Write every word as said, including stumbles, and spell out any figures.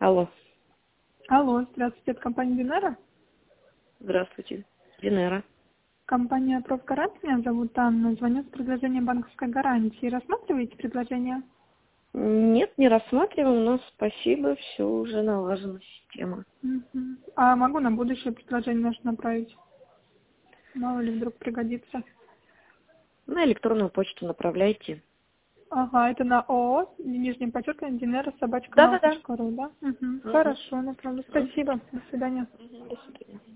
Алло. Алло, здравствуйте, это компания Венера? Здравствуйте. Венера. Компания «Профгарант», меня зовут Анна, звоню с предложением банковской гарантии. Рассматриваете предложение? Нет, не рассматриваем, но спасибо, все уже налажена система. Мгм. А могу на будущее предложение наше направить? Мало ли вдруг пригодится. На электронную почту направляйте. Ага, это на ООО, нижнее подчеркивание, Венера, собачка, Да-да-да. mail точка ру, да? Угу. Мгм. Хорошо, направлю. Мгм. Спасибо, до свидания. Мгм. До свидания.